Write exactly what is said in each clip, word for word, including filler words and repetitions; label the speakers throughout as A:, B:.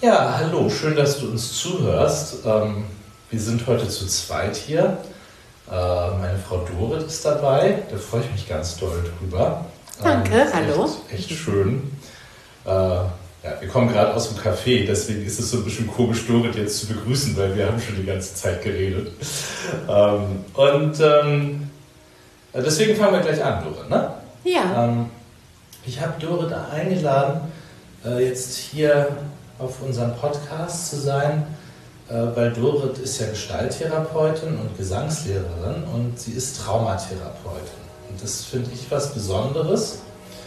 A: Ja, hallo, schön, dass du uns zuhörst. Ähm, wir sind heute zu zweit hier. Äh, meine Frau Dorit ist dabei, da freue ich mich ganz doll drüber.
B: Danke,
A: ähm,
B: hallo.
A: Echt, echt schön. Äh, ja, wir kommen gerade aus dem Café, deswegen ist es so ein bisschen komisch, Dorit jetzt zu begrüßen, weil wir haben schon die ganze Zeit geredet. Ähm, und ähm, deswegen fangen wir gleich an, Dorit, ne?
B: Ja.
A: Ähm, ich habe Dorit eingeladen, äh, jetzt hier auf unserem Podcast zu sein, äh, weil Dorit ist ja Gestalttherapeutin und Gesangslehrerin und sie ist Traumatherapeutin. Und das finde ich was Besonderes,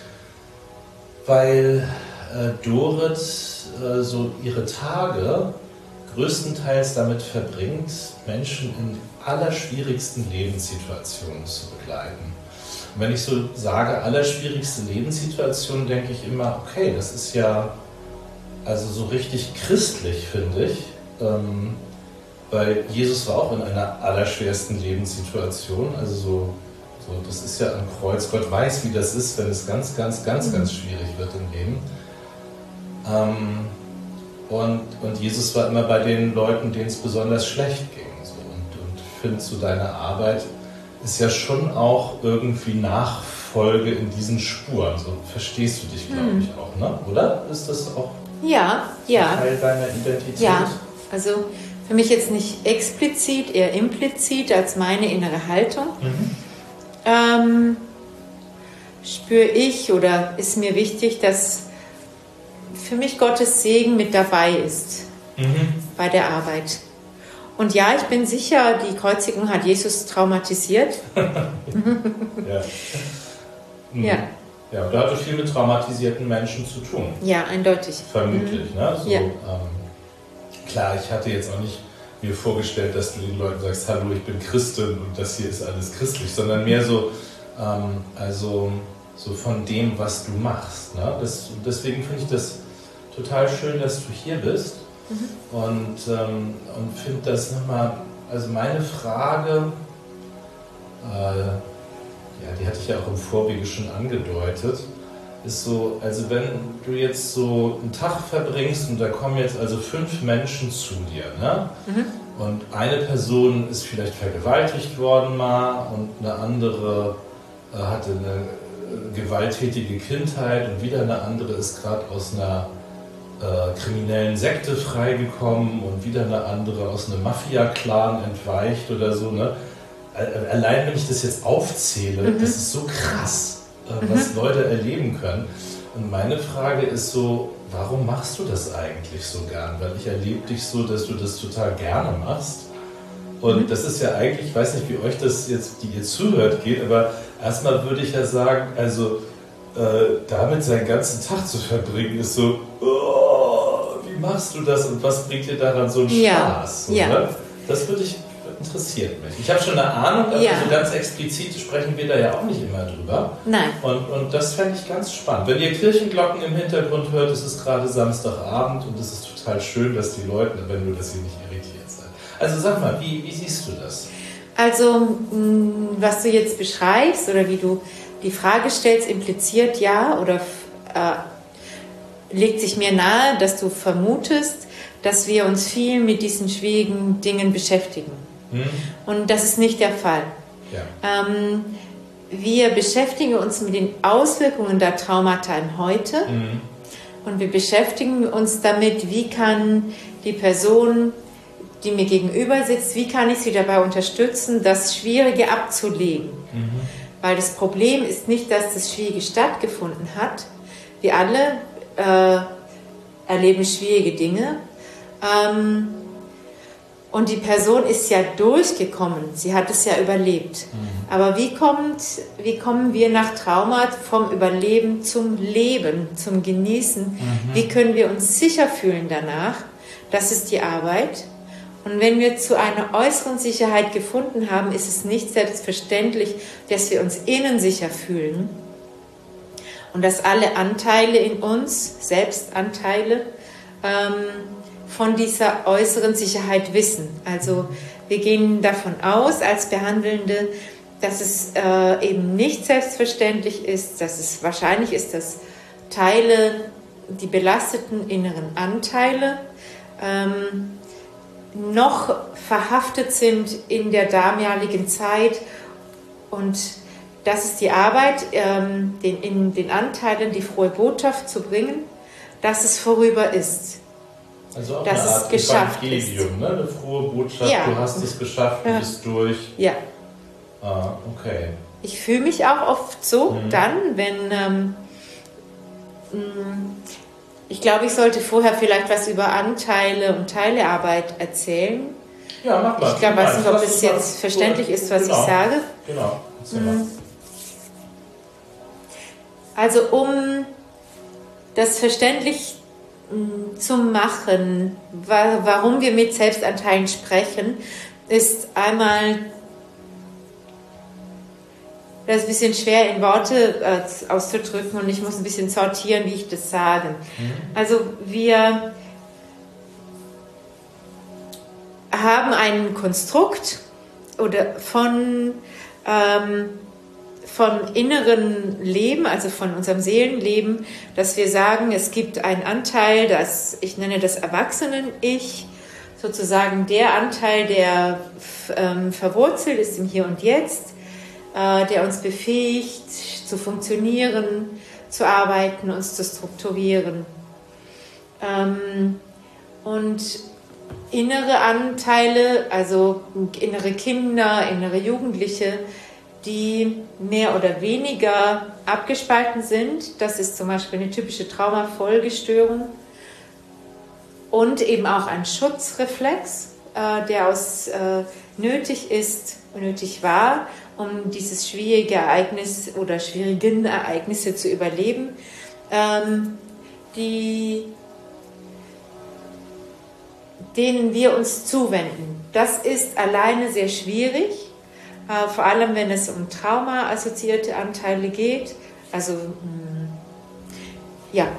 A: weil äh, Dorit äh, so ihre Tage größtenteils damit verbringt, Menschen in allerschwierigsten Lebenssituationen zu begleiten. Und wenn ich so sage, allerschwierigste Lebenssituation, denke ich immer, okay, das ist ja also so richtig christlich, finde ich, ähm, weil Jesus war auch in einer allerschwersten Lebenssituation, also so, so, das ist ja am Kreuz, Gott weiß, wie das ist, wenn es ganz, ganz, ganz, ganz schwierig wird im Leben. Ähm, und, und Jesus war immer bei den Leuten, denen es besonders schlecht ging. So. Und, und ich finde, so deine Arbeit ist ja schon auch irgendwie Nachfolge in diesen Spuren. So verstehst du dich, glaube ich, auch, ne? Oder? Ist das auch
B: Ja, ja.
A: Teil deiner Identität?
B: Ja, also für mich jetzt nicht explizit, eher implizit als meine innere Haltung. Mhm. Ähm, spüre ich oder ist mir wichtig, dass für mich Gottes Segen mit dabei ist mhm. bei der Arbeit. Und ja, ich bin sicher, die Kreuzigung hat Jesus traumatisiert.
A: ja. Mhm.
B: ja.
A: Ja, und da hatte viel mit traumatisierten Menschen zu tun.
B: Ja, eindeutig.
A: Vermutlich, mhm. ne? So,
B: ja.
A: ähm, klar, ich hatte jetzt auch nicht mir vorgestellt, dass du den Leuten sagst, hallo, ich bin Christin und das hier ist alles christlich, sondern mehr so, ähm, also so von dem, was du machst. Ne? Das, deswegen finde ich das total schön, dass du hier bist mhm. und, ähm, und finde das nochmal, also meine Frage, äh, ja, die hatte ich ja auch im Vorwege schon angedeutet, ist so, also wenn du jetzt so einen Tag verbringst und da kommen jetzt also fünf Menschen zu dir, ne? Mhm. Und eine Person ist vielleicht vergewaltigt worden mal und eine andere äh, hatte eine äh, gewalttätige Kindheit und wieder eine andere ist gerade aus einer äh, kriminellen Sekte freigekommen und wieder eine andere aus einem Mafia-Clan entweicht oder so, ne? Allein wenn ich das jetzt aufzähle, mhm. das ist so krass, was mhm. Leute erleben können. Und meine Frage ist so, warum machst du das eigentlich so gern? Weil ich erlebe dich so, dass du das total gerne machst. Und mhm. das ist ja eigentlich, ich weiß nicht, wie euch das jetzt, die ihr zuhört, geht, aber erstmal würde ich ja sagen, also äh, damit seinen ganzen Tag zu verbringen, ist so, oh, wie machst du das und was bringt dir daran so einen
B: ja.
A: Spaß? So,
B: ja.
A: ne? Das würde ich interessiert mich. Ich habe schon eine Ahnung, aber ja. so ganz explizit sprechen wir da ja auch nicht immer drüber.
B: Nein.
A: Und, und das fände ich ganz spannend. Wenn ihr Kirchenglocken im Hintergrund hört, es ist gerade Samstagabend und es ist total schön, dass die Leute, wenn du das hier nicht irritiert seid. Also sag mal, wie, wie siehst du das?
B: Also, was du jetzt beschreibst oder wie du die Frage stellst, impliziert ja oder äh, legt sich mir nahe, dass du vermutest, dass wir uns viel mit diesen schwierigen Dingen beschäftigen. Hm. Und das ist nicht der Fall. Ja. Ähm, wir beschäftigen uns mit den Auswirkungen der Traumata im Heute hm. und wir beschäftigen uns damit, wie kann die Person, die mir gegenüber sitzt, wie kann ich sie dabei unterstützen, das Schwierige abzulegen. Mhm. Weil das Problem ist nicht, dass das Schwierige stattgefunden hat. Wir alle äh, erleben schwierige Dinge. Ähm, und die Person ist ja durchgekommen, sie hat es ja überlebt. Mhm. Aber wie, kommt, wie kommen wir nach Trauma vom Überleben zum Leben, zum Genießen? Mhm. Wie können wir uns sicher fühlen danach? Das ist die Arbeit. Und wenn wir zu einer äußeren Sicherheit gefunden haben, ist es nicht selbstverständlich, dass wir uns innen sicher fühlen und dass alle Anteile in uns, Selbstanteile, ähm, von dieser äußeren Sicherheit wissen. Also wir gehen davon aus, als Behandelnde, dass es äh, eben nicht selbstverständlich ist, dass es wahrscheinlich ist, dass Teile, die belasteten inneren Anteile ähm, noch verhaftet sind in der damaligen Zeit. Und das ist die Arbeit, ähm, den, in den Anteilen die frohe Botschaft zu bringen, dass es vorüber ist.
A: Also auch
B: dass
A: eine Art
B: es geschafft
A: Evangelium,
B: ist.
A: Ne? Eine frohe Botschaft,
B: Ja.
A: Du hast es geschafft, du
B: Ja.
A: bist durch.
B: Ja.
A: Ah, okay.
B: Ich fühle mich auch oft so,
A: Mhm.
B: dann, wenn, ähm, mh, ich glaube, ich sollte vorher vielleicht was über Anteile und Teilearbeit erzählen.
A: Ja, mach mal.
B: Ich glaube, weiß nicht, ob
A: Lass
B: es
A: uns mal
B: jetzt verständlich
A: gut-
B: ist, was
A: genau.
B: ich sage.
A: Genau. Erzähl mal.
B: Also um das verständlich mh, zu machen, wa- warum wir mit Selbstanteilen sprechen, ist einmal, das ist ein bisschen schwer in Worte äh, auszudrücken und ich muss ein bisschen sortieren, wie ich das sage.
A: Mhm.
B: Also wir haben ein Konstrukt oder von ähm, vom inneren Leben, also von unserem Seelenleben, dass wir sagen, es gibt einen Anteil, das ich nenne das Erwachsenen-Ich, sozusagen der Anteil, der ähm, verwurzelt ist im Hier und Jetzt, äh, der uns befähigt zu funktionieren, zu arbeiten, uns zu strukturieren. Ähm, und innere Anteile, also innere Kinder, innere Jugendliche, die mehr oder weniger abgespalten sind. Das ist zum Beispiel eine typische Traumafolgestörung und eben auch ein Schutzreflex, äh, der aus äh, nötig ist, nötig war, um dieses schwierige Ereignis oder schwierigen Ereignisse zu überleben, ähm, die, denen wir uns zuwenden. Das ist alleine sehr schwierig. Uh, vor allem, wenn es um Trauma-assoziierte Anteile geht, also mh, ja,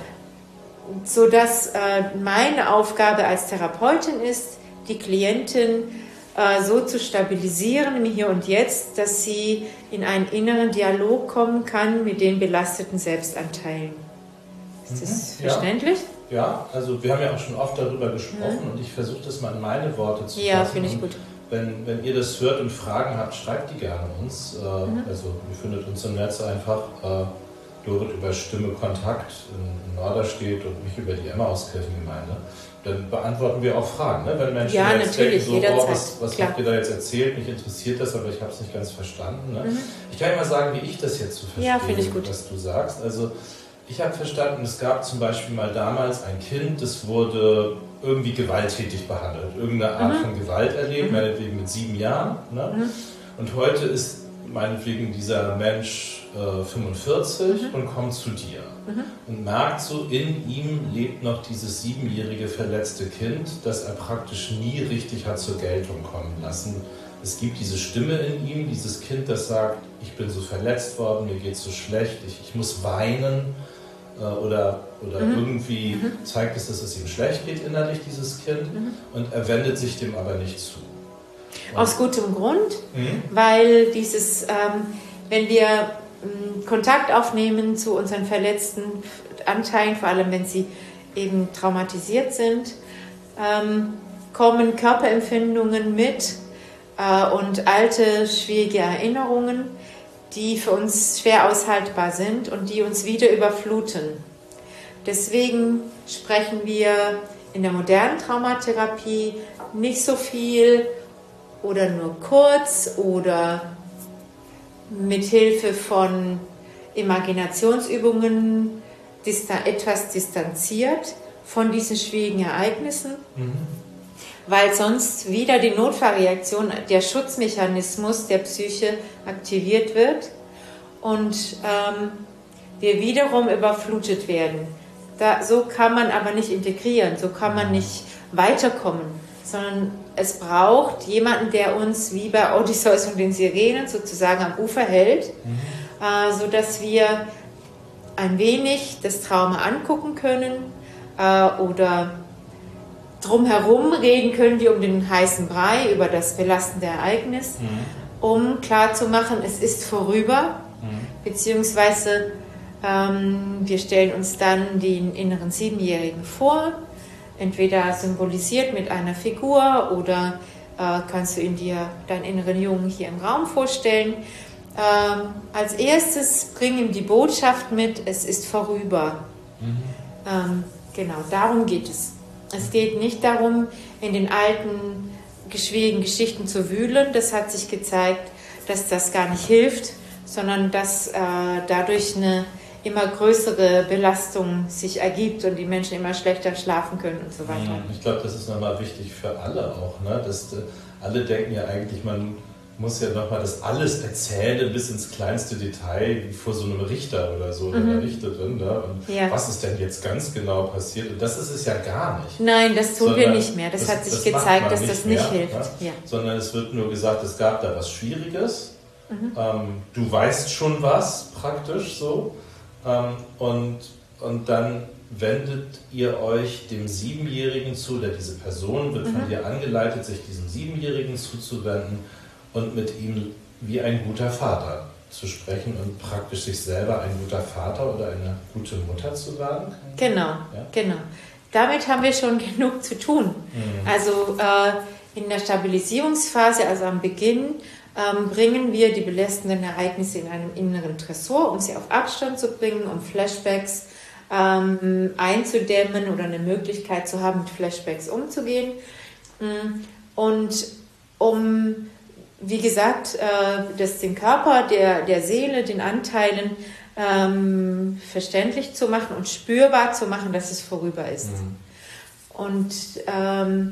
B: sodass äh, meine Aufgabe als Therapeutin ist, die Klientin äh, so zu stabilisieren im Hier und Jetzt, dass sie in einen inneren Dialog kommen kann mit den belasteten Selbstanteilen. Ist das
A: Mhm, ja.
B: verständlich?
A: Ja, also wir haben ja auch schon oft darüber gesprochen mhm. und ich versuche das mal in meine Worte zu fassen.
B: Ja, finde ich gut.
A: Wenn, wenn ihr das hört und Fragen habt, schreibt die gerne uns. Äh, mhm. Also ihr findet uns im Netz einfach äh, Dorit über Stimme Kontakt in Norderstedt und mich über die Emmauskirchengemeinde. Dann beantworten wir auch Fragen. Ne? Wenn Menschen
B: ja,
A: jetzt denken, so,
B: jederzeit.
A: oh, was, was habt ihr da jetzt erzählt, mich interessiert das, aber ich habe es nicht ganz verstanden. Ne? Mhm. Ich kann ja mal sagen, wie ich das jetzt so verstehe,
B: ja, finde ich gut.
A: was du sagst. Also ich habe verstanden, es gab zum Beispiel mal damals ein Kind, das wurde irgendwie gewalttätig behandelt, irgendeine Art mhm. von Gewalt erlebt, mhm. meinetwegen mit sieben Jahren. Ne? Mhm. Und heute ist meinetwegen dieser Mensch äh, fünfundvierzig mhm. und kommt zu dir mhm. und merkt so, in ihm lebt noch dieses siebenjährige verletzte Kind, das er praktisch nie richtig hat zur Geltung kommen lassen. Es gibt diese Stimme in ihm, dieses Kind, das sagt, ich bin so verletzt worden, mir geht es so schlecht, ich, ich muss weinen. Oder, oder mhm. irgendwie mhm. zeigt es, dass es ihm schlecht geht innerlich, dieses Kind, mhm. und er wendet sich dem aber nicht zu. Und
B: aus gutem Grund,
A: mhm.
B: weil dieses, ähm, wenn wir ähm, Kontakt aufnehmen zu unseren verletzten Anteilen, vor allem wenn sie eben traumatisiert sind, ähm, kommen Körperempfindungen mit äh, und alte, schwierige Erinnerungen, die für uns schwer aushaltbar sind und die uns wieder überfluten. Deswegen sprechen wir in der modernen Traumatherapie nicht so viel oder nur kurz oder mit Hilfe von Imaginationsübungen etwas distanziert von diesen schwierigen Ereignissen. Mhm. Weil sonst wieder die Notfallreaktion, der Schutzmechanismus der Psyche aktiviert wird und ähm, wir wiederum überflutet werden. Da, so kann man aber nicht integrieren, so kann man nicht weiterkommen, sondern es braucht jemanden, der uns wie bei Odysseus und den Sirenen sozusagen am Ufer hält, mhm. äh, sodass wir ein wenig das Trauma angucken können äh, oder drumherum reden können wir um den heißen Brei, über das belastende Ereignis, mhm. um klarzumachen, es ist vorüber, mhm. beziehungsweise ähm, wir stellen uns dann den inneren Siebenjährigen vor, entweder symbolisiert mit einer Figur oder äh, kannst du in dir deinen inneren Jungen hier im Raum vorstellen. Ähm, als erstes bring ihm die Botschaft mit, es ist vorüber. Mhm. Ähm, genau, darum geht es. Es geht nicht darum, in den alten, schwierigen Geschichten zu wühlen. Das hat sich gezeigt, dass das gar nicht hilft, sondern dass äh, dadurch eine immer größere Belastung sich ergibt und die Menschen immer schlechter schlafen können und so weiter.
A: Ich glaube, das ist nochmal wichtig für alle auch, ne? Dass, äh, alle denken ja eigentlich, man muss ja nochmal das alles erzählen bis ins kleinste Detail, wie vor so einem Richter oder so, oder mhm. einer Richterin. Ne? Und ja. was ist denn jetzt ganz genau passiert? Und das ist es ja gar nicht.
B: Nein, das tun Sondern wir nicht mehr. Das, das hat sich das gezeigt, dass nicht das nicht mehr, hilft. Ne?
A: Ja. Sondern es wird nur gesagt, es gab da was Schwieriges. Mhm. Ähm, du weißt schon was, praktisch so. Ähm, und, und dann wendet ihr euch dem Siebenjährigen zu, oder diese Person wird mhm. von dir angeleitet, sich diesem Siebenjährigen zuzuwenden und mit ihm wie ein guter Vater zu sprechen und praktisch sich selber ein guter Vater oder eine gute Mutter zu werden?
B: Genau, ja? genau. Damit haben wir schon genug zu tun. Mhm. Also äh, in der Stabilisierungsphase, also am Beginn, ähm, bringen wir die belastenden Ereignisse in einem inneren Tresor, um sie auf Abstand zu bringen, um Flashbacks ähm, einzudämmen oder eine Möglichkeit zu haben, mit Flashbacks umzugehen. Und um wie gesagt, das den Körper, der, der Seele, den Anteilen ähm, verständlich zu machen und spürbar zu machen, dass es vorüber ist. Mhm. Und ähm,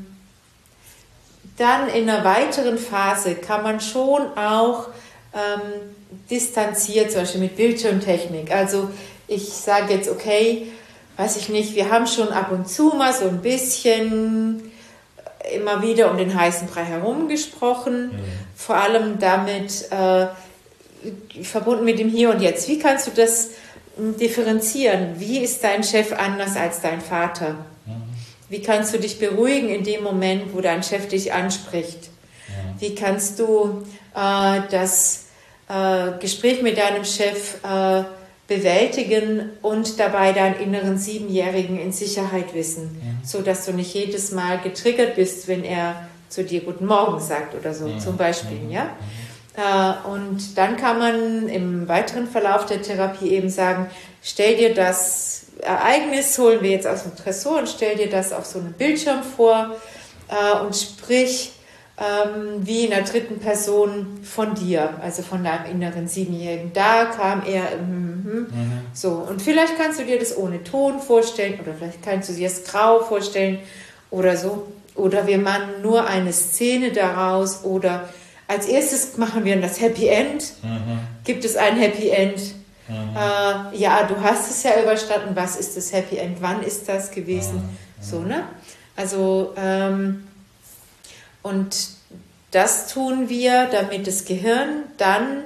B: dann in einer weiteren Phase kann man schon auch ähm, distanziert, zum Beispiel mit Bildschirmtechnik. Also ich sage jetzt, okay, weiß ich nicht, wir haben schon ab und zu mal so ein bisschen immer wieder um den heißen Brei herum gesprochen, mhm. vor allem damit äh, verbunden mit dem Hier und Jetzt. Wie kannst du das differenzieren? Wie ist dein Chef anders als dein Vater? Mhm. Wie kannst du dich beruhigen in dem Moment, wo dein Chef dich anspricht? Mhm. Wie kannst du äh, das äh, Gespräch mit deinem Chef äh, bewältigen und dabei deinen inneren Siebenjährigen in Sicherheit wissen, mhm. so dass du nicht jedes Mal getriggert bist, wenn er zu dir Guten Morgen sagt oder so, mhm. zum Beispiel, mhm. ja. Mhm. Und dann kann man im weiteren Verlauf der Therapie eben sagen, stell dir das Ereignis, holen wir jetzt aus dem Tresor und stell dir das auf so einem Bildschirm vor und sprich Ähm, wie in der dritten Person von dir, also von deinem inneren Siebenjährigen. Da kam er, mm, mm, mhm. so. Und vielleicht kannst du dir das ohne Ton vorstellen oder vielleicht kannst du dir das grau vorstellen oder so. Oder wir machen nur eine Szene daraus oder als erstes machen wir das Happy End. Mhm. Gibt es ein Happy End? Mhm. Äh, ja, du hast es ja überstanden. Was ist das Happy End? Wann ist das gewesen? Mhm. So, ne? Also, ähm, und das tun wir, damit das Gehirn dann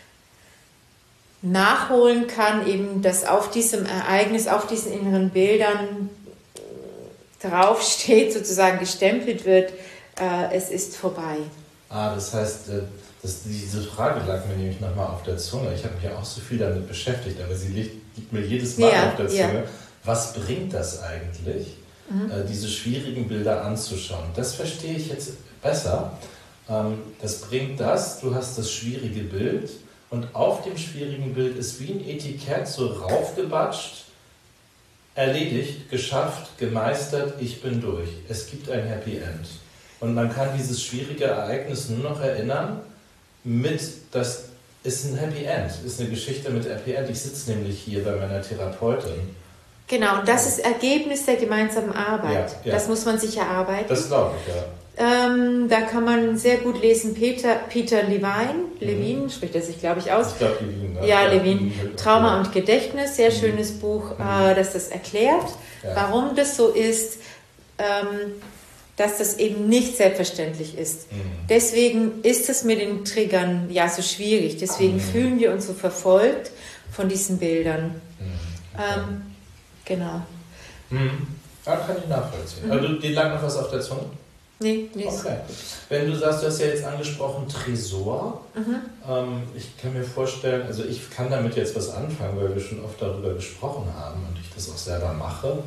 B: nachholen kann, eben dass auf diesem Ereignis, auf diesen inneren Bildern draufsteht, sozusagen gestempelt wird, äh, es ist vorbei.
A: Ah, das heißt, äh, das, diese Frage lag mir nämlich nochmal auf der Zunge. Ich habe mich ja auch so viel damit beschäftigt, aber sie liegt, liegt mir jedes Mal ja, auf der Zunge. Ja. Was bringt das eigentlich, mhm. äh, diese schwierigen Bilder anzuschauen? Das verstehe ich jetzt besser. Ähm, das bringt das, du hast das schwierige Bild und auf dem schwierigen Bild ist wie ein Etikett so raufgebatscht, erledigt, geschafft, gemeistert, ich bin durch. Es gibt ein Happy End. Und man kann dieses schwierige Ereignis nur noch erinnern mit, das ist ein Happy End, ist eine Geschichte mit Happy End. Ich sitze nämlich hier bei meiner Therapeutin.
B: Genau, und das ist Ergebnis der gemeinsamen Arbeit. Ja, ja. Das muss man sich erarbeiten.
A: Das glaube ich, ja.
B: Ähm, da kann man sehr gut lesen, Peter, Peter Levine, Levine, mhm. spricht er sich, glaube ich, aus.
A: Ich glaube, Levine. Ne?
B: Ja, Levine. Trauma und Gedächtnis, sehr mhm. schönes Buch, mhm. äh, das das erklärt, ja. warum das so ist, ähm, dass das eben nicht selbstverständlich ist. Mhm. Deswegen ist es mit den Triggern ja so schwierig. Deswegen mhm. fühlen wir uns so verfolgt von diesen Bildern. Mhm. Okay. Ähm, genau.
A: Mhm. Ja, kann ich nachvollziehen. Mhm. Also, dir lag noch was auf der Zunge?
B: Nee, nee.
A: Okay. Wenn du sagst, du hast ja jetzt angesprochen Tresor, mhm. ähm, ich kann mir vorstellen, also ich kann damit jetzt was anfangen, weil wir schon oft darüber gesprochen haben und ich das auch selber mache.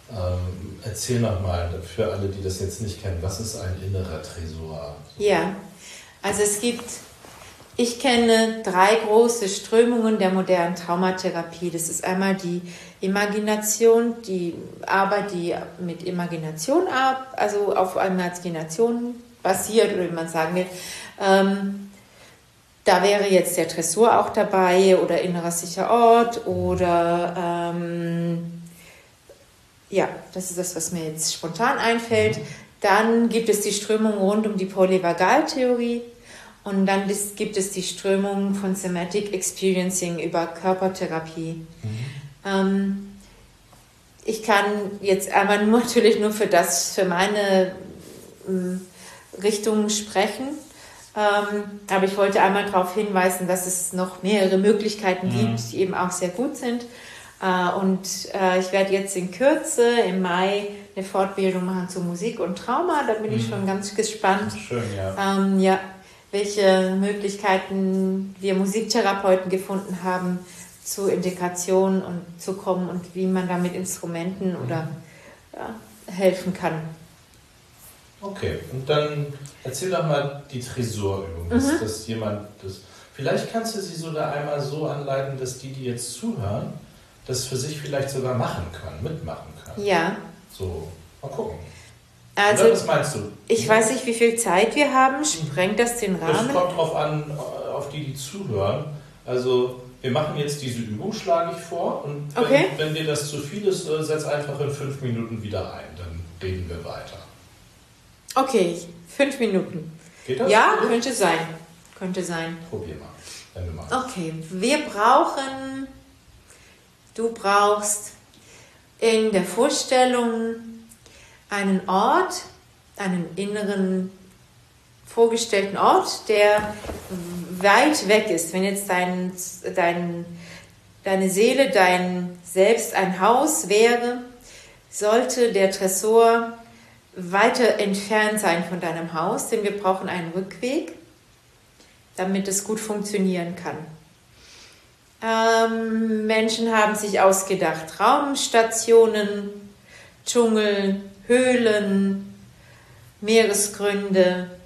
A: Ähm, erzähl nochmal für alle, die das jetzt nicht kennen, was ist ein innerer Tresor?
B: Ja, also es gibt, ich kenne drei große Strömungen der modernen Traumatherapie. Das ist einmal die Imagination, die Arbeit, die mit Imagination ab, also auf Imagination basiert, oder wie man sagen will. Ähm, da wäre jetzt der Tresor auch dabei oder innerer sicherer Ort oder ähm, ja, das ist das, was mir jetzt spontan einfällt. Dann gibt es die Strömung rund um die Polyvagaltheorie und dann gibt es die Strömung von Somatic Experiencing über Körpertherapie. Mhm. Ähm, ich kann jetzt einmal nur natürlich nur für das, für meine ähm, Richtung sprechen, ähm, aber ich wollte einmal darauf hinweisen, dass es noch mehrere Möglichkeiten mhm. gibt, die eben auch sehr gut sind. Und äh, ich werde jetzt in Kürze im Mai eine Fortbildung machen zu Musik und Trauma. Da bin mhm. ich schon ganz gespannt,
A: schön, ja.
B: Ähm, ja, welche Möglichkeiten wir Musiktherapeuten gefunden haben, zur Integration und zu kommen und wie man da mit Instrumenten mhm. oder ja, helfen kann.
A: Okay, und dann erzähl doch mal die Tresorübung, dass, mhm. dass jemand das. Vielleicht kannst du sie sogar einmal so anleiten, dass die, die jetzt zuhören, das für sich vielleicht sogar machen können, mitmachen können.
B: Ja.
A: So, mal gucken.
B: Also,
A: oder was meinst du?
B: Ich weiß nicht, wie viel Zeit wir haben. Sprengt das den Rahmen?
A: Es kommt drauf an, auf die, die zuhören. Also, wir machen jetzt diese Übung, schlage ich vor. Und wenn,
B: okay.
A: wenn dir das zu viel ist, setz einfach in fünf Minuten wieder ein. Dann reden wir weiter.
B: Okay, fünf Minuten.
A: Geht das?
B: Ja, Geht? könnte sein. Könnte sein.
A: Probier mal, wenn du magst.
B: Okay, wir brauchen... Du brauchst in der Vorstellung einen Ort, einen inneren vorgestellten Ort, der weit weg ist. Wenn jetzt dein, dein, deine Seele, dein Selbst ein Haus wäre, sollte der Tresor weiter entfernt sein von deinem Haus, denn wir brauchen einen Rückweg, damit es gut funktionieren kann. Ähm, Menschen haben sich ausgedacht, Raumstationen, Dschungel, Höhlen, Meeresgründe.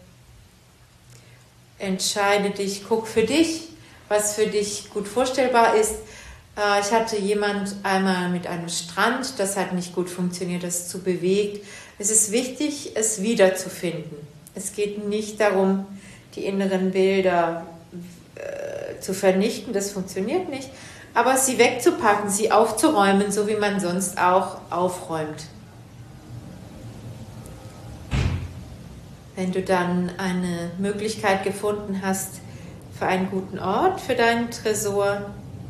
B: Entscheide dich, guck für dich, was für dich gut vorstellbar ist. Äh, ich hatte jemand einmal mit einem Strand, das hat nicht gut funktioniert, das ist zu bewegt. Es ist wichtig, es wiederzufinden. Es geht nicht darum, die inneren Bilder zu vernichten, das funktioniert nicht, aber sie wegzupacken, sie aufzuräumen, so wie man sonst auch aufräumt. Wenn du dann eine Möglichkeit gefunden hast für einen guten Ort, für deinen Tresor,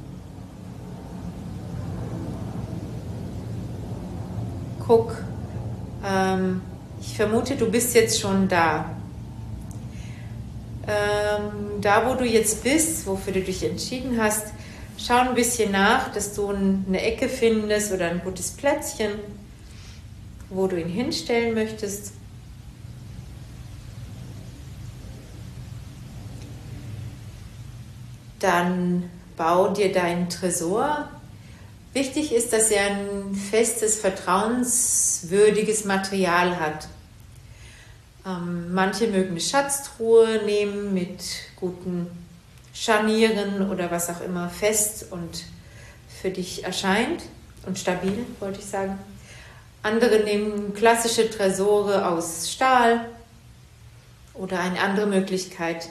B: guck, ähm, ich vermute, du bist jetzt schon da. Ähm, da, wo du jetzt bist, wofür du dich entschieden hast, schau ein bisschen nach, dass du eine Ecke findest oder ein gutes Plätzchen, wo du ihn hinstellen möchtest. Dann bau dir deinen Tresor. Wichtig ist, dass er ein festes, vertrauenswürdiges Material hat. Ähm, manche mögen eine Schatztruhe nehmen mit guten Scharnieren oder was auch immer fest und für dich erscheint und stabil, wollte ich sagen. Andere nehmen klassische Tresore aus Stahl oder eine andere Möglichkeit.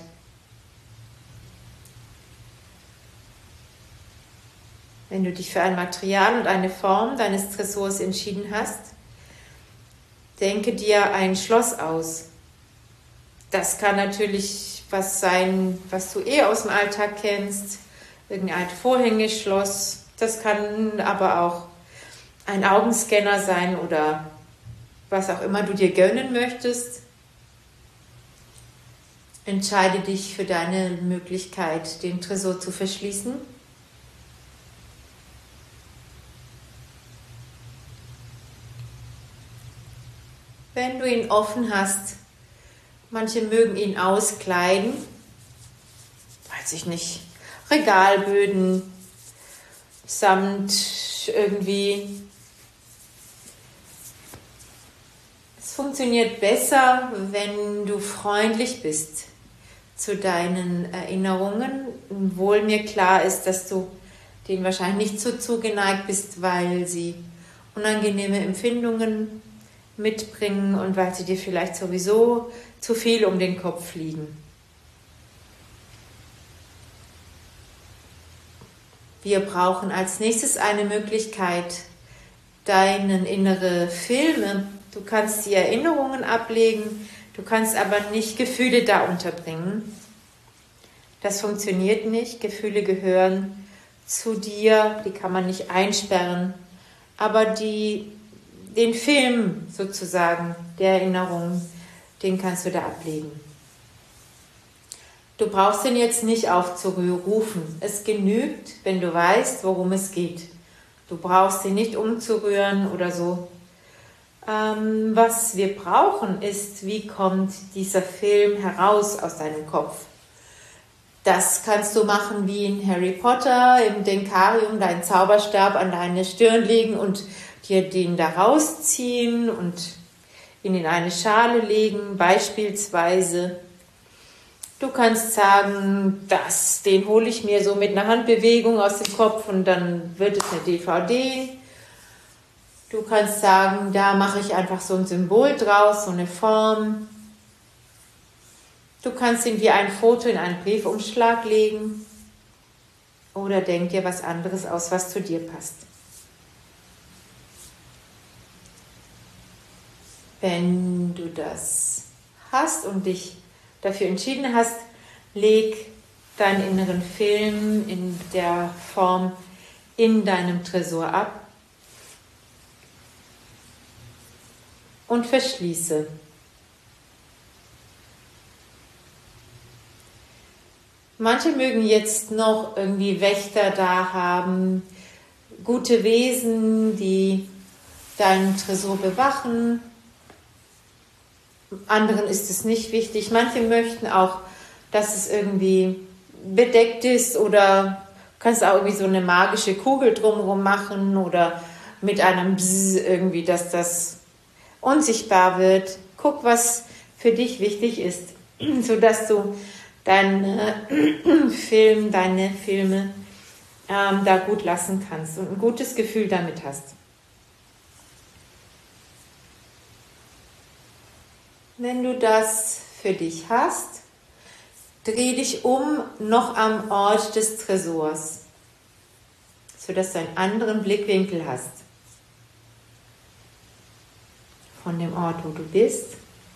B: Wenn du dich für ein Material und eine Form deines Tresors entschieden hast, denke dir ein Schloss aus. Das kann natürlich was sein, was du eh aus dem Alltag kennst, irgendeine Art Vorhängeschloss. Das kann aber auch ein Augenscanner sein oder was auch immer du dir gönnen möchtest. Entscheide dich für deine Möglichkeit, den Tresor zu verschließen. Wenn du ihn offen hast, manche mögen ihn auskleiden, weiß ich nicht, Regalböden, Samt irgendwie, funktioniert besser, wenn du freundlich bist zu deinen Erinnerungen, obwohl mir klar ist, dass du denen wahrscheinlich nicht so zugeneigt bist, weil sie unangenehme Empfindungen mitbringen und weil sie dir vielleicht sowieso zu viel um den Kopf fliegen. Wir brauchen als nächstes eine Möglichkeit, deinen innere Filme, du kannst die Erinnerungen ablegen, du kannst aber nicht Gefühle da unterbringen. Das funktioniert nicht. Gefühle gehören zu dir, die kann man nicht einsperren. Aber die, den Film sozusagen der Erinnerung, den kannst du da ablegen. Du brauchst ihn jetzt nicht aufzurufen. Es genügt, wenn du weißt, worum es geht. Du brauchst ihn nicht umzurühren oder so. Ähm, was wir brauchen ist, wie kommt dieser Film heraus aus deinem Kopf? Das kannst du machen wie in Harry Potter, im Denkarium, deinen Zauberstab an deine Stirn legen und dir den da rausziehen und ihn in eine Schale legen, beispielsweise. Du kannst sagen, das, den hole ich mir so mit einer Handbewegung aus dem Kopf und dann wird es eine D V D. Du kannst sagen, da mache ich einfach so ein Symbol draus, so eine Form. Du kannst ihn wie ein Foto in einen Briefumschlag legen oder denk dir was anderes aus, was zu dir passt. Wenn du das hast und dich dafür entschieden hast, leg deinen inneren Film in der Form in deinem Tresor ab und verschließe. Manche mögen jetzt noch irgendwie Wächter da haben, gute Wesen, die deinen Tresor bewachen. Anderen ist es nicht wichtig. Manche möchten auch, dass es irgendwie bedeckt ist oder kannst auch irgendwie so eine magische Kugel drumherum machen oder mit einem Bzz irgendwie, dass das unsichtbar wird. Guck, was für dich wichtig ist, sodass du deinen Film, deine Filme ähm, da gut lassen kannst und ein gutes Gefühl damit hast. Wenn du das für dich hast, dreh dich um noch am Ort des Tresors, sodass du einen anderen Blickwinkel hast von dem Ort, wo du bist.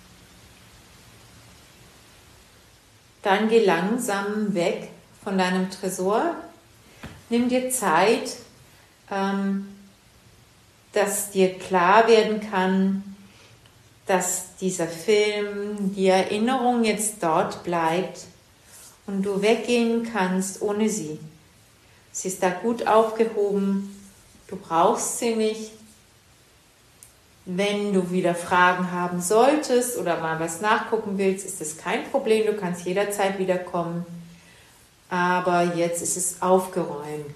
B: Dann geh langsam weg von deinem Tresor. Nimm dir Zeit, ähm, dass dir klar werden kann, dass dieser Film, die Erinnerung jetzt dort bleibt und du weggehen kannst ohne sie. Sie ist da gut aufgehoben, du brauchst sie nicht. Wenn du wieder Fragen haben solltest oder mal was nachgucken willst, ist das kein Problem, du kannst jederzeit wiederkommen. Aber jetzt ist es aufgeräumt.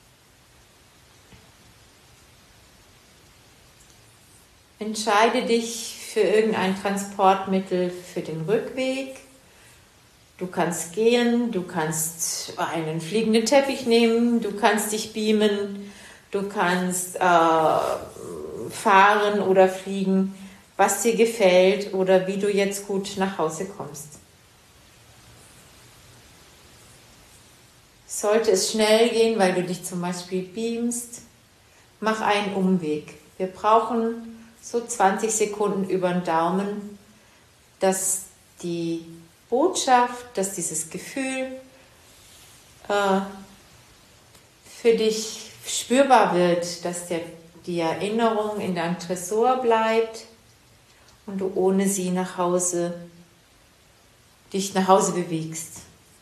B: Entscheide dich für irgendein Transportmittel für den Rückweg. Du kannst gehen, du kannst einen fliegenden Teppich nehmen, du kannst dich beamen, du kannst äh, fahren oder fliegen, was dir gefällt oder wie du jetzt gut nach Hause kommst. Sollte es schnell gehen, weil du dich zum Beispiel beamst, mach einen Umweg. Wir brauchen so zwanzig Sekunden über den Daumen, dass die Botschaft, dass dieses Gefühl äh, für dich spürbar wird, dass der, die Erinnerung in deinem Tresor bleibt und du ohne sie nach Hause, dich nach Hause bewegst.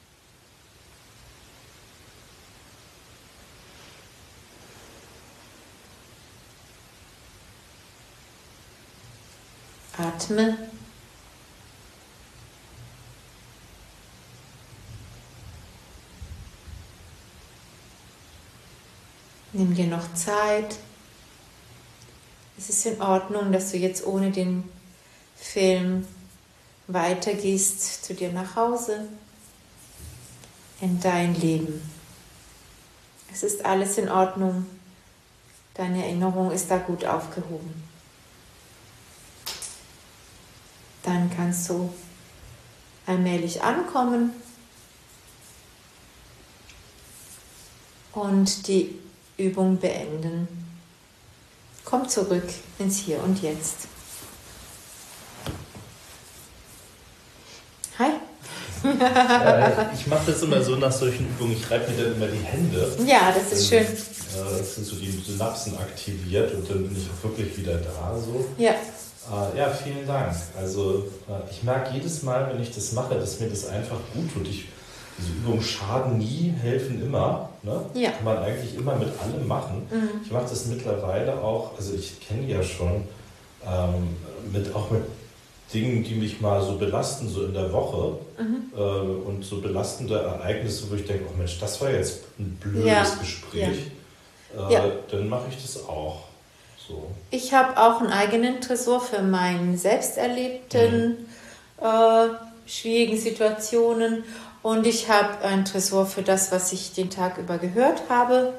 B: Atme. Nimm dir noch Zeit. Es ist in Ordnung, dass du jetzt ohne den Film weitergehst zu dir nach Hause, in dein Leben. Es ist alles in Ordnung. Deine Erinnerung ist da gut aufgehoben. Dann kannst du allmählich ankommen und die Übung beenden. Komm zurück ins Hier und Jetzt. Hi.
A: Ja, ich mache das immer so nach solchen Übungen, ich reibe mir dann immer die Hände.
B: Ja, das ist schön.
A: Das sind so die Synapsen aktiviert und dann bin ich auch wirklich wieder da. So.
B: Ja.
A: Uh, ja, vielen Dank. Also uh, ich merke jedes Mal, wenn ich das mache, dass mir das einfach gut tut. Ich, diese Übungen schaden nie, helfen immer. Ne?
B: Ja.
A: Kann man eigentlich immer mit allem machen.
B: Mhm.
A: Ich mache das mittlerweile auch, also ich kenne ja schon, ähm, mit, auch mit Dingen, die mich mal so belasten, so in der Woche. Mhm. Äh, und so belastende Ereignisse, wo ich denke, oh Mensch, das war jetzt ein blödes
B: ja.
A: Gespräch.
B: Ja.
A: Äh,
B: ja.
A: Dann mache ich das auch. So.
B: Ich habe auch einen eigenen Tresor für meinen selbst erlebten mhm. äh, schwierigen Situationen und ich habe einen Tresor für das, was ich den Tag über gehört habe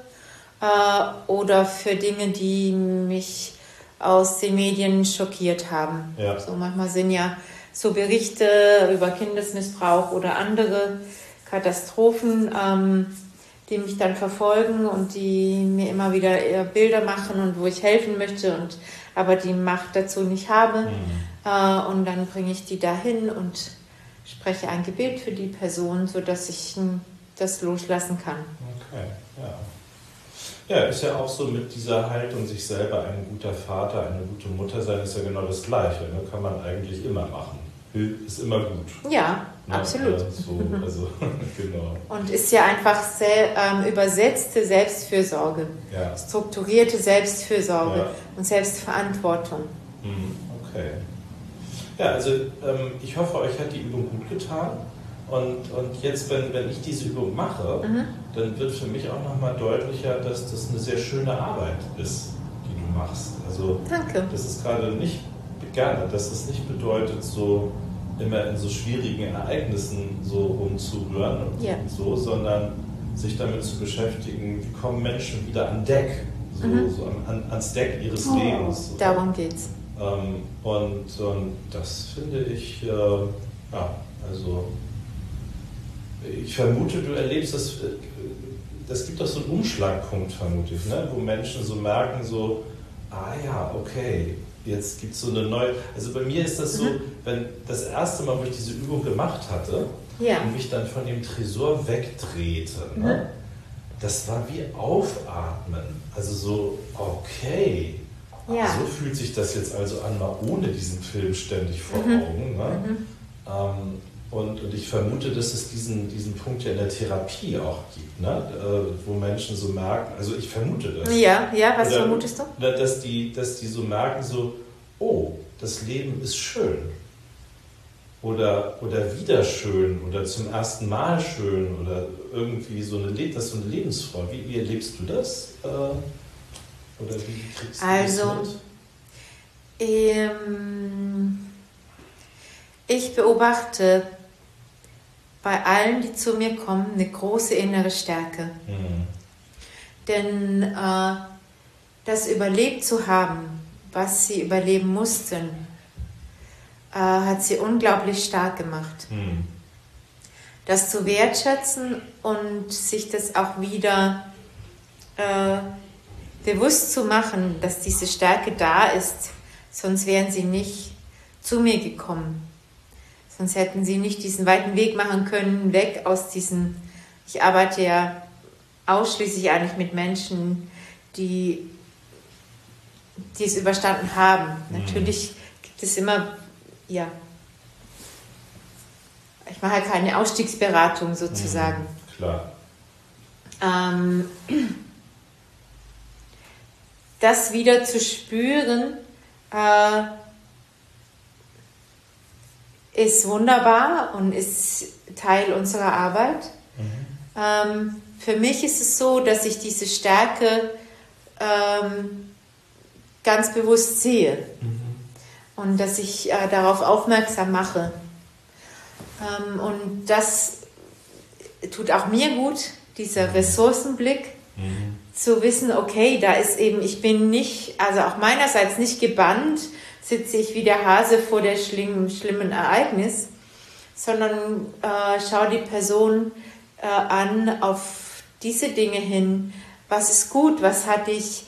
B: äh, oder für Dinge, die mich aus den Medien schockiert haben.
A: Ja.
B: So manchmal sind ja so Berichte über Kindesmissbrauch oder andere Katastrophen, ähm, die mich dann verfolgen und die mir immer wieder Bilder machen und wo ich helfen möchte und aber die Macht dazu nicht habe. Mhm. Äh, und dann bringe ich die dahin und spreche ein Gebet für die Person, sodass ich das loslassen kann.
A: Okay, ja. Ja, ist ja auch so mit dieser Haltung, sich selber ein guter Vater, eine gute Mutter sein, ist ja genau das Gleiche. Ne? Kann man eigentlich immer machen. Ist immer gut.
B: Ja, ja absolut.
A: Äh, so, also, genau.
B: Und ist ja einfach sehr, ähm, übersetzte Selbstfürsorge,
A: ja.
B: strukturierte Selbstfürsorge
A: ja.
B: und Selbstverantwortung.
A: Okay. Ja, also ähm, ich hoffe, euch hat die Übung gut getan. Und, und jetzt, wenn, wenn ich diese Übung mache, mhm. dann wird für mich auch nochmal deutlicher, dass das eine sehr schöne Arbeit ist, die du machst. Also,
B: Danke.
A: Das ist gerade nicht gerne, dass es nicht bedeutet, so immer in so schwierigen Ereignissen so rumzurühren und
B: ja.
A: so, sondern sich damit zu beschäftigen, wie kommen Menschen wieder an Deck, so,
B: mhm.
A: so an, an, ans Deck ihres
B: oh,
A: Lebens. So.
B: Darum geht's.
A: Ähm, und, und das finde ich, äh, ja, also ich vermute, du erlebst das, das gibt doch so einen Umschlagpunkt, vermute ich, ne? Wo Menschen so merken, so, ah ja, okay, jetzt gibt es so eine neue, also bei mir ist das so, mhm. wenn das erste Mal, wo ich diese Übung gemacht hatte
B: ja.
A: und mich dann von dem Tresor wegdrehte, mhm. ne? Das war wie Aufatmen, also so, okay,
B: ja.
A: so fühlt sich das jetzt also an, mal ohne diesen Film ständig vor
B: mhm.
A: Augen, ne?
B: Mhm.
A: Ähm, Und, und ich vermute, dass es diesen, diesen Punkt ja in der Therapie auch gibt, ne? Äh, wo Menschen so merken, also ich vermute das.
B: Ja, ja, was
A: oder,
B: vermutest du?
A: Oder dass die, dass die so merken, so, oh, das Leben ist schön. Oder, oder wieder schön oder zum ersten Mal schön oder irgendwie so eine, Le- das ist so eine Lebensfreude. Wie, wie erlebst du das? Äh, oder wie kriegst du
B: also,
A: das mit?
B: Ähm, ich beobachte bei allen, die zu mir kommen, eine große innere Stärke. Mhm. Denn äh, das überlebt zu haben, was sie überleben mussten, äh, hat sie unglaublich stark gemacht. Mhm. Das zu wertschätzen und sich das auch wieder äh, bewusst zu machen, dass diese Stärke da ist, sonst wären sie nicht zu mir gekommen. Sonst hätten sie nicht diesen weiten Weg machen können, weg aus diesen, ich arbeite ja ausschließlich eigentlich mit Menschen, die, die es überstanden haben. Mhm. Natürlich gibt es immer, ja, ich mache halt keine Ausstiegsberatung sozusagen.
A: Mhm, klar.
B: Ähm, das wieder zu spüren, äh, ist wunderbar und ist Teil unserer Arbeit. Mhm. Ähm, für mich ist es so, dass ich diese Stärke ähm, ganz bewusst sehe. Mhm. und dass ich äh, darauf aufmerksam mache. Ähm, und das tut auch mir gut, dieser Ressourcenblick, mhm. zu wissen, okay, da ist eben, ich bin nicht, also auch meinerseits nicht gebannt, sitze ich wie der Hase vor der schlimmen, schlimmen Ereignis, sondern äh, schau die Person äh, an auf diese Dinge hin. Was ist gut? Was hat dich,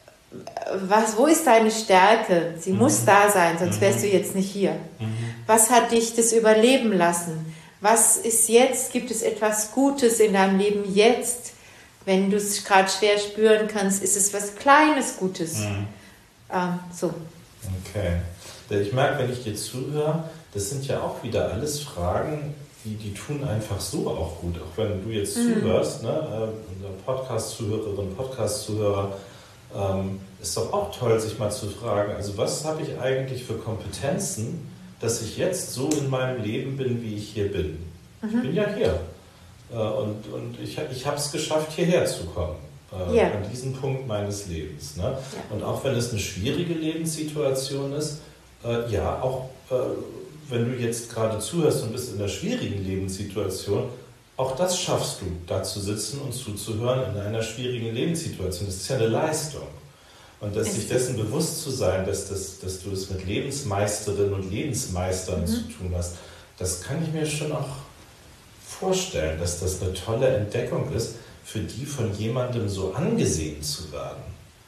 B: was, wo ist deine Stärke? Sie mhm. muss da sein, sonst wärst du jetzt nicht hier. Mhm. Was hat dich das überleben lassen? Was ist jetzt? Gibt es etwas Gutes in deinem Leben jetzt? Wenn du es gerade schwer spüren kannst, ist es was Kleines Gutes. Mhm. Ähm, so.
C: Okay. Ich merke, wenn ich dir zuhöre, das sind ja auch wieder alles Fragen, die, die tun einfach so auch gut. Auch wenn du jetzt mhm. zuhörst, ne, unser Podcast-Zuhörerin, Podcast-Zuhörer, ähm, ist doch auch toll, sich mal zu fragen, also was habe ich eigentlich für Kompetenzen, dass ich jetzt so in meinem Leben bin, wie ich hier bin. Mhm. Ich bin ja hier. Äh, und, und ich, ich habe es geschafft, hierher zu kommen. Äh, ja. An diesem Punkt meines Lebens. Ne? Ja. Und auch wenn es eine schwierige Lebenssituation ist, äh, ja, auch äh, wenn du jetzt gerade zuhörst und bist in einer schwierigen Lebenssituation, auch das schaffst du, da zu sitzen und zuzuhören in einer schwierigen Lebenssituation. Das ist ja eine Leistung. Und dass sich dessen bewusst zu sein, dass, das, dass du es mit Lebensmeisterinnen und Lebensmeistern mhm. zu tun hast, das kann ich mir schon auch vorstellen, dass das eine tolle Entdeckung ist, für die von jemandem so angesehen zu werden.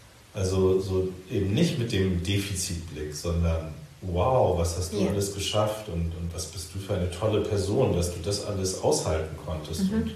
C: Also so eben nicht mit dem Defizitblick, sondern wow, was hast du ja. alles geschafft und, und was bist du für eine tolle Person, dass du das alles aushalten konntest. Mhm. Und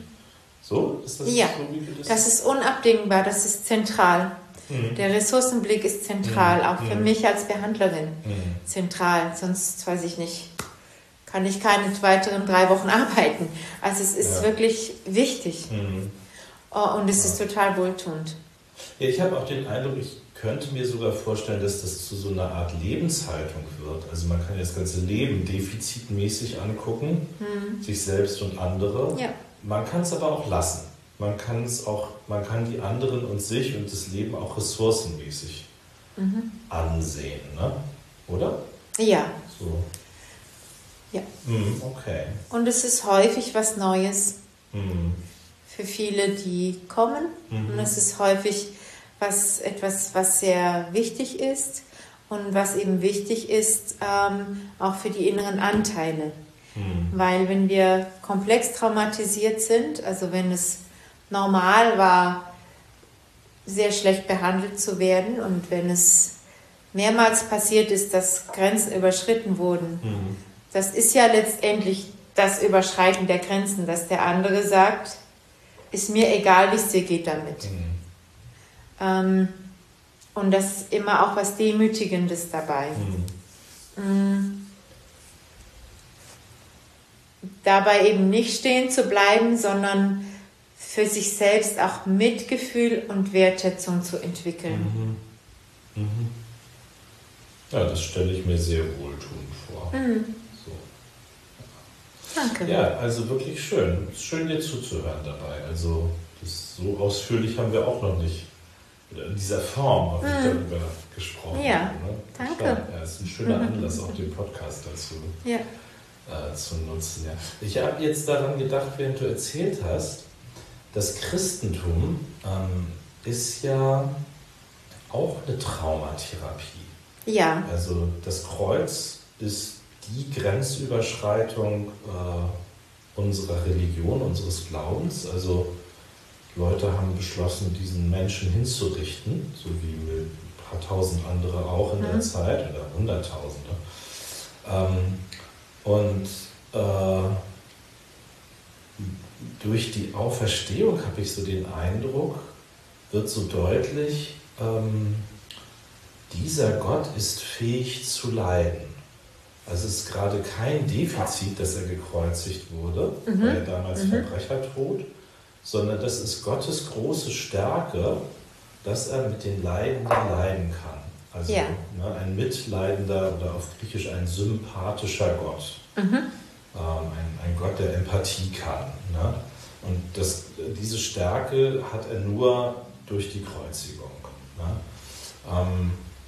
C: so? Ist das
B: ja,
C: so, wie du das
B: das ist unabdingbar, das ist zentral. Mhm. Der Ressourcenblick ist zentral, mhm. auch für mhm. mich als Behandlerin mhm. zentral, sonst weiß ich nicht, kann ich keine weiteren drei Wochen arbeiten. Also es ist ja. wirklich wichtig mhm. und es ist total wohltuend.
C: Ja, ich habe auch den Eindruck, ich könnte mir sogar vorstellen, dass das zu so einer Art Lebenshaltung wird. Also man kann das ganze Leben defizitmäßig angucken, mhm. sich selbst und andere. Ja. Man kann es aber auch lassen. Man kann es auch, man kann die anderen und sich und das Leben auch ressourcenmäßig mhm. ansehen, ne? Oder?
B: Ja.
C: So.
B: Ja.
C: Mhm, okay.
B: Und es ist häufig was Neues
C: mhm.
B: für viele, die kommen. Mhm. Und es ist häufig was, etwas, was sehr wichtig ist und was eben wichtig ist, ähm, auch für die inneren Anteile. Mhm. Weil wenn wir komplex traumatisiert sind, also wenn es normal war, sehr schlecht behandelt zu werden und wenn es mehrmals passiert ist, dass Grenzen überschritten wurden, mhm. das ist ja letztendlich das Überschreiten der Grenzen, dass der andere sagt, ist mir egal, wie es dir geht damit. Mhm. Ähm, und das ist immer auch was Demütigendes dabei. Mhm. Mhm. Dabei eben nicht stehen zu bleiben, sondern für sich selbst auch Mitgefühl und Wertschätzung zu entwickeln.
C: Mhm. Mhm. Ja, das stelle ich mir sehr wohltuend vor.
B: Mhm.
C: So.
B: Danke.
C: Ja, also wirklich schön. Es ist schön, dir zuzuhören dabei. Also das, so ausführlich haben wir auch noch nicht in dieser Form auch nicht mhm. darüber gesprochen.
B: Ja,
C: ne?
B: danke.
C: Ja, es ist ein schöner Anlass, auch den Podcast dazu
B: ja.
C: äh, zu nutzen. Ja. Ich habe jetzt daran gedacht, während du erzählt hast, das Christentum ähm, ist ja auch eine Traumatherapie.
B: Ja.
C: Also das Kreuz ist die Grenzüberschreitung äh, unserer Religion, unseres Glaubens. Also Leute haben beschlossen, diesen Menschen hinzurichten, so wie ein paar tausend andere auch in mhm. der Zeit, oder Hunderttausende. Ähm, und äh, durch die Auferstehung habe ich so den Eindruck, wird so deutlich, ähm, dieser Gott ist fähig zu leiden. Also es ist gerade kein Defizit, dass er gekreuzigt wurde, mhm. weil er damals mhm. Verbrechertod, sondern das ist Gottes große Stärke, dass er mit den Leidenden leiden kann. Also
B: ja.
C: ne, ein mitleidender oder auf Griechisch ein sympathischer Gott.
B: Mhm.
C: Ähm, ein, ein Gott, der Empathie kann. Ne? Und das, diese Stärke hat er nur durch die Kreuzigung. Ne? Ähm,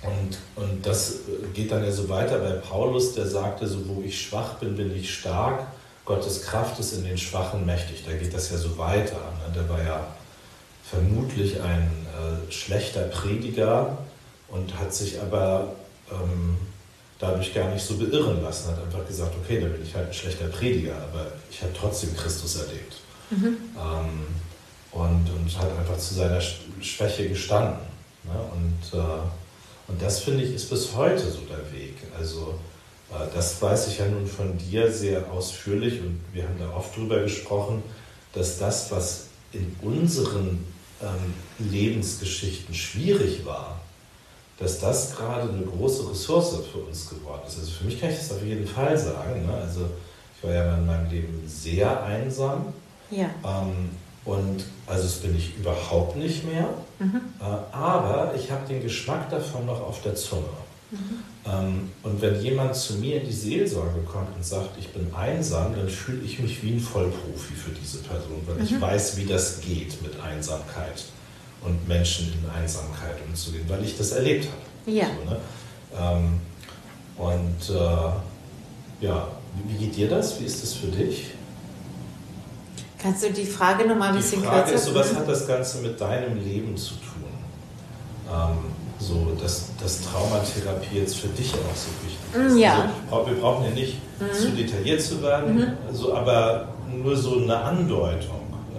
C: Und, und das geht dann ja so weiter bei Paulus, der sagte, so wo ich schwach bin, bin ich stark. Gottes Kraft ist in den Schwachen mächtig. Da geht das ja so weiter. Der war ja vermutlich ein äh, schlechter Prediger und hat sich aber ähm, dadurch gar nicht so beirren lassen. Hat einfach gesagt, okay, dann bin ich halt ein schlechter Prediger, aber ich habe trotzdem Christus erlebt. Mhm. Ähm, und, und hat einfach zu seiner Schwäche gestanden. Ne? Und, äh, und das, finde ich, ist bis heute so der Weg. Also äh, das weiß ich ja nun von dir sehr ausführlich und wir haben da oft drüber gesprochen, dass das, was in unseren ähm, Lebensgeschichten schwierig war, dass das gerade eine große Ressource für uns geworden ist. Also für mich kann ich das auf jeden Fall sagen. Ne? Also ich war ja in meinem Leben sehr einsam.
B: Ja.
C: Ähm, und also das bin ich überhaupt nicht mehr. Mhm. Äh, aber ich habe den Geschmack davon noch auf der Zunge. Mhm. Ähm, und wenn jemand zu mir in die Seelsorge kommt und sagt, ich bin einsam, dann fühle ich mich wie ein Vollprofi für diese Person, weil mhm. ich weiß, wie das geht mit Einsamkeit und Menschen in Einsamkeit umzugehen, weil ich das erlebt habe.
B: Ja.
C: So, ne? ähm, und äh, ja, wie geht dir das? Wie ist das für dich?
B: Kannst du die Frage nochmal ein bisschen kürzer?
C: Die Frage ist so, was hat das Ganze mit deinem Leben zu tun? Ähm, so, dass, dass Traumatherapie jetzt für dich auch so wichtig ist.
B: Ja.
C: Also, wir brauchen ja nicht mhm. zu detailliert zu werden, mhm. also, aber nur so eine Andeutung.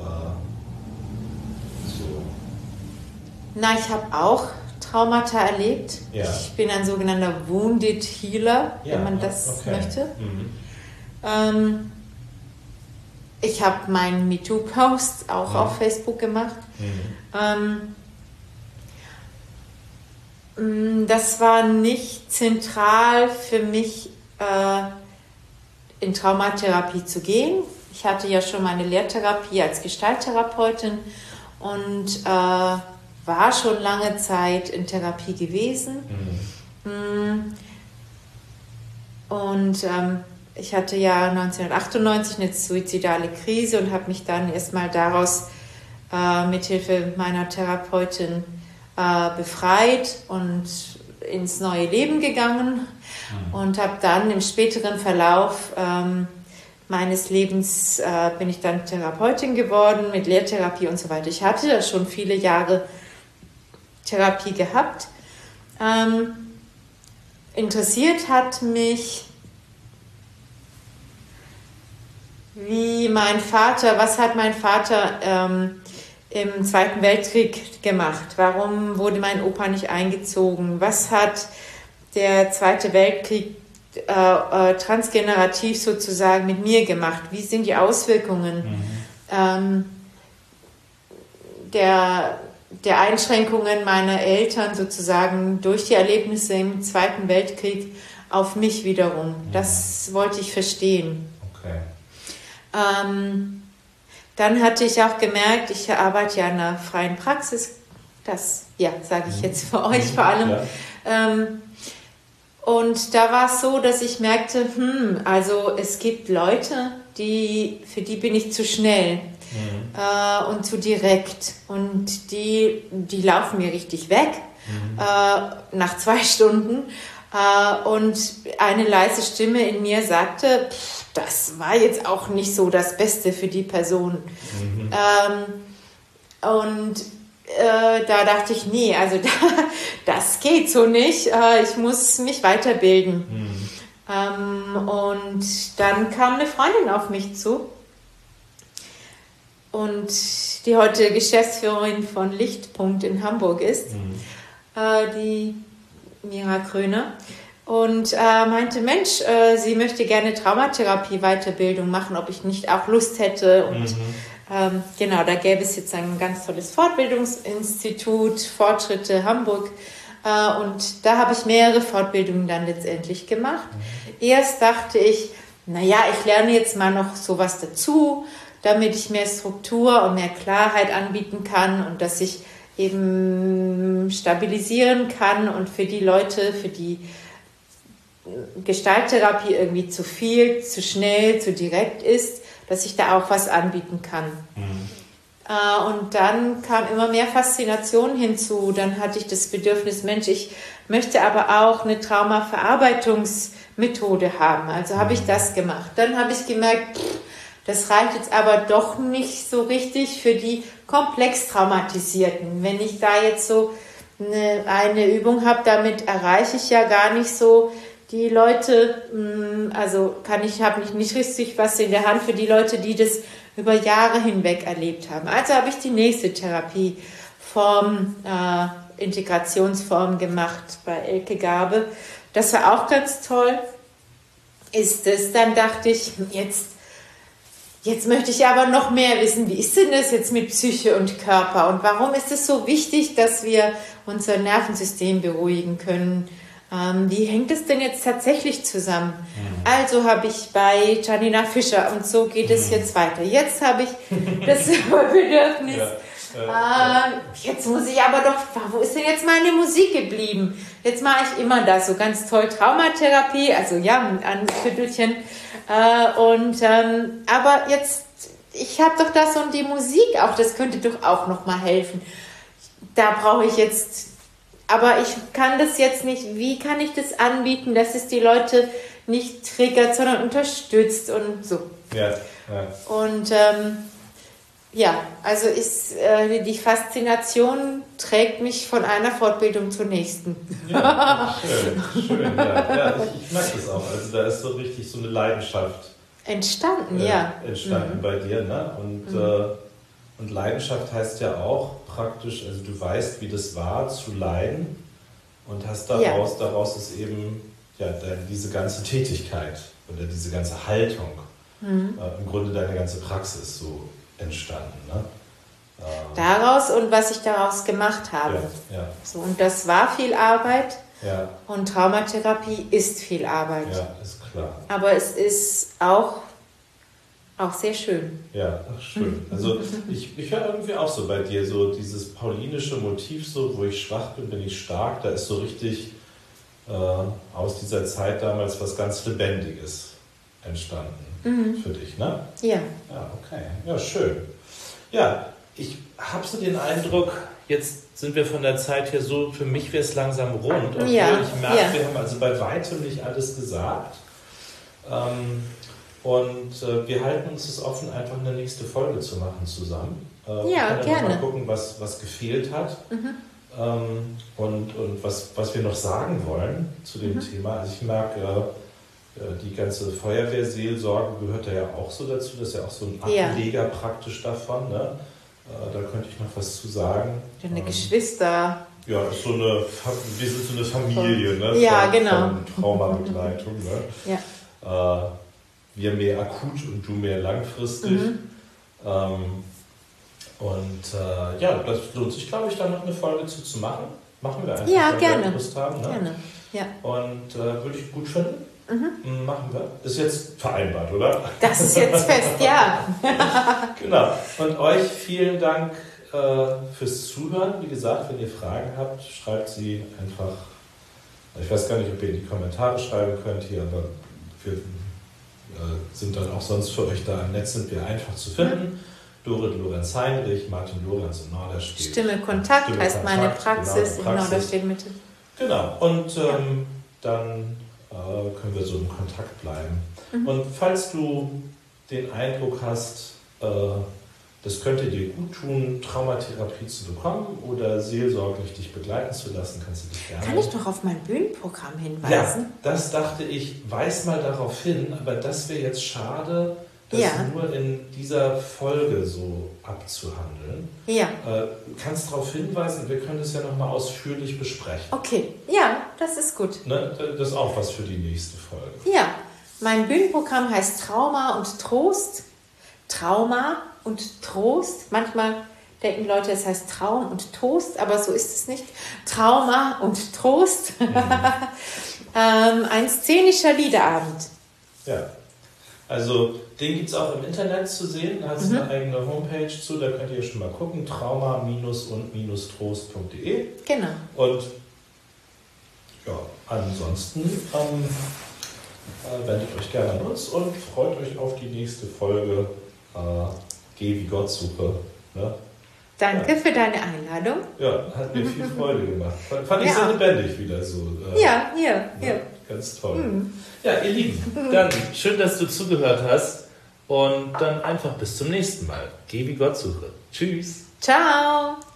B: Na, ich habe auch Traumata erlebt.
C: Ja.
B: Ich bin ein sogenannter Wounded Healer,
C: ja,
B: wenn man das
C: okay.
B: möchte.
C: Mhm.
B: Ähm, ich habe meinen MeToo-Post auch mhm. auf Facebook gemacht. Mhm. Ähm, das war nicht zentral für mich, äh, in Traumatherapie zu gehen. Ich hatte ja schon meine Lehrtherapie als Gestalttherapeutin und äh, war schon lange Zeit in Therapie gewesen. Mhm. Und ähm, ich hatte ja neunzehnhundertachtundneunzig eine suizidale Krise und habe mich dann erstmal daraus äh, mithilfe meiner Therapeutin äh, befreit und ins neue Leben gegangen mhm. und habe dann im späteren Verlauf ähm, meines Lebens äh, bin ich dann Therapeutin geworden mit Lehrtherapie und so weiter. Ich hatte da schon viele Jahre Therapie gehabt. Ähm, interessiert hat mich, wie mein Vater, was hat mein Vater ähm, im Zweiten Weltkrieg gemacht? Warum wurde mein Opa nicht eingezogen? Was hat der Zweite Weltkrieg äh, äh, transgenerativ sozusagen mit mir gemacht? Wie sind die Auswirkungen mhm. ähm, der der Einschränkungen meiner Eltern sozusagen durch die Erlebnisse im Zweiten Weltkrieg auf mich wiederum. Das wollte ich verstehen.
C: Okay.
B: Ähm, dann hatte ich auch gemerkt, ich arbeite ja in einer freien Praxis, das ja, sage ich jetzt für euch vor allem.
C: Ja.
B: Ähm, und da war es so, dass ich merkte, hm, also es gibt Leute, die, für die bin ich zu schnell. Mhm. Äh, und zu direkt und die, die laufen mir richtig weg mhm. äh, nach zwei Stunden äh, und eine leise Stimme in mir sagte, pff, das war jetzt auch nicht so das Beste für die Person. Mhm. Ähm, und äh, da dachte ich, nee, also da, das geht so nicht, äh, ich muss mich weiterbilden. Mhm. Ähm, und dann kam eine Freundin auf mich zu, und die heute Geschäftsführerin von Lichtpunkt in Hamburg ist, mhm. äh, die Mira Kröner, und äh, meinte, Mensch, äh, sie möchte gerne Traumatherapie-Weiterbildung machen, ob ich nicht auch Lust hätte. Und mhm. ähm, genau, da gäbe es jetzt ein ganz tolles Fortbildungsinstitut, Fortschritte Hamburg. Äh, und da habe ich mehrere Fortbildungen dann letztendlich gemacht. Mhm. Erst dachte ich, naja, ich lerne jetzt mal noch sowas dazu, damit ich mehr Struktur und mehr Klarheit anbieten kann und dass ich eben stabilisieren kann und für die Leute, für die Gestalttherapie irgendwie zu viel, zu schnell, zu direkt ist, dass ich da auch was anbieten kann. Mhm. Und dann kam immer mehr Faszination hinzu. Dann hatte ich das Bedürfnis, Mensch, ich möchte aber auch eine Traumaverarbeitungsmethode haben. Also habe ich das gemacht. Dann habe ich gemerkt, pff, das reicht jetzt aber doch nicht so richtig für die komplex Traumatisierten. Wenn ich da jetzt so eine, eine Übung habe, damit erreiche ich ja gar nicht so die Leute, also kann ich, habe ich nicht richtig was in der Hand für die Leute, die das über Jahre hinweg erlebt haben. Also habe ich die nächste Therapieform, äh, Integrationsform gemacht bei Elke Gabe. Das war auch ganz toll. Ist es, dann dachte ich, jetzt Jetzt möchte ich aber noch mehr wissen, wie ist denn das jetzt mit Psyche und Körper und warum ist es so wichtig, dass wir unser Nervensystem beruhigen können? Ähm, wie hängt es denn jetzt tatsächlich zusammen? Mhm. Also habe ich bei Janina Fischer und so geht es mhm. jetzt weiter. Jetzt habe ich das Bedürfnis, ja. Äh, jetzt muss ich aber doch, wo ist denn jetzt meine Musik geblieben? Jetzt mache ich immer das, so ganz toll Traumatherapie, also ja, ein Viertelchen. Äh, und, ähm, aber jetzt, ich habe doch das und die Musik auch, das könnte doch auch nochmal helfen. Da brauche ich jetzt, aber ich kann das jetzt nicht, wie kann ich das anbieten, dass es die Leute nicht triggert, sondern unterstützt und so.
C: Ja, ja.
B: Und, ähm, ja, also ist, äh, die Faszination trägt mich von einer Fortbildung zur nächsten.
C: Ja, schön, schön, ja. ja ich, ich merke das auch. Also da ist so richtig so eine Leidenschaft
B: entstanden,
C: äh,
B: ja.
C: Entstanden mhm. bei dir, ne? Und, mhm. äh, und Leidenschaft heißt ja auch praktisch, also du weißt, wie das war, zu leiden und hast daraus, ja. daraus ist eben ja, diese ganze Tätigkeit oder diese ganze Haltung, mhm. äh, im Grunde deine ganze Praxis so entstanden, ne? Ähm,
B: daraus und was ich daraus gemacht habe.
C: Ja, ja.
B: So, und das war viel Arbeit
C: ja.
B: und Traumatherapie ist viel Arbeit.
C: Ja, ist klar.
B: Aber es ist auch, auch sehr schön.
C: Ja, ach, schön. Also ich, ich höre irgendwie auch so bei dir so dieses paulinische Motiv, so wo ich schwach bin, bin ich stark. Da ist so richtig äh, aus dieser Zeit damals was ganz Lebendiges entstanden. Mhm. Für dich, ne?
B: Ja.
C: Ja, okay. Ja, schön. Ja, ich habe so den Eindruck, jetzt sind wir von der Zeit her so, für mich wäre es langsam rund. Obwohl
B: ja.
C: ich merke,
B: ja.
C: wir haben also bei weitem nicht alles gesagt. Ähm, und äh, wir halten uns es offen, einfach eine nächste Folge zu machen zusammen. Äh,
B: ja,
C: wir können
B: gerne.
C: Mal gucken, was, was gefehlt hat. Mhm. Ähm, und und was, was wir noch sagen wollen zu dem mhm. Thema. Also ich merke, äh, die ganze Feuerwehrseelsorge gehört da ja auch so dazu, das ist ja auch so ein Ableger ja. praktisch davon. Ne? Da könnte ich noch was zu sagen.
B: Deine ähm, Geschwister.
C: Ja, ist so eine, wir sind so eine Familie, ne?
B: Ja,
C: von,
B: genau.
C: Von Traumabegleitung. Ne?
B: Ja.
C: Äh, wir mehr akut und du mehr langfristig. Mhm. Ähm, und äh, ja, das lohnt sich, glaube ich, da noch eine Folge zu, zu machen. Machen wir einfach,
B: ja,
C: wenn
B: gerne.
C: wir Lust haben. Ne?
B: Gerne. Ja.
C: Und äh, würde ich gut finden. Mhm. Machen wir. Ist jetzt vereinbart, oder?
B: Das ist jetzt fest, ja.
C: Genau. Und euch vielen Dank äh, fürs Zuhören. Wie gesagt, wenn ihr Fragen habt, schreibt sie einfach. Ich weiß gar nicht, ob ihr in die Kommentare schreiben könnt hier, aber wir äh, sind dann auch sonst für euch da im Netz, sind wir einfach zu finden. Mhm. Dorit Lorenz Heinrich, Martin Lorenz in Norderstedt.
B: Stimme Kontakt
C: Stimme
B: heißt
C: Kontakt,
B: meine Praxis,
C: genau,
B: in Norderstedt Mitte.
C: Genau. Und ähm, dann können wir so in Kontakt bleiben. Mhm. Und falls du den Eindruck hast, äh, das könnte dir gut tun, Traumatherapie zu bekommen oder seelsorglich dich begleiten zu lassen, kannst du dich gerne...
B: Kann ich doch auf mein Bühnenprogramm hinweisen?
C: Ja, das dachte ich, weis mal darauf hin, aber das wäre jetzt schade, das ja. nur in dieser Folge so abzuhandeln.
B: Ja.
C: Äh, kannst darauf hinweisen, wir können das ja nochmal ausführlich besprechen.
B: Okay, ja, das ist gut.
C: Ne? Das ist auch was für die nächste Folge.
B: Ja, mein Bühnenprogramm heißt Trauma und Trost. Trauma und Trost. Manchmal denken Leute, es heißt Traum und Toast, aber so ist es nicht. Trauma und Trost. Mhm. ähm, ein szenischer Liederabend.
C: Ja. Also den gibt es auch im Internet zu sehen, da hat es mhm. eine eigene Homepage zu, da könnt ihr schon mal gucken, trauma und trost punkt de.
B: Genau.
C: Und ja, ansonsten ähm, äh, wendet euch gerne an uns und freut euch auf die nächste Folge äh, Geh wie Gott suche Ne?
B: Danke
C: ja.
B: für deine Einladung.
C: Ja, hat mir viel Freude gemacht. Fand, fand ich ja. sehr lebendig wieder so.
B: Äh, ja, hier, hier.
C: Ja, ganz toll. Mhm. Ja, ihr Lieben, dann schön, dass du zugehört hast und dann einfach bis zum nächsten Mal. Geh wie Gott suche. Tschüss.
B: Ciao.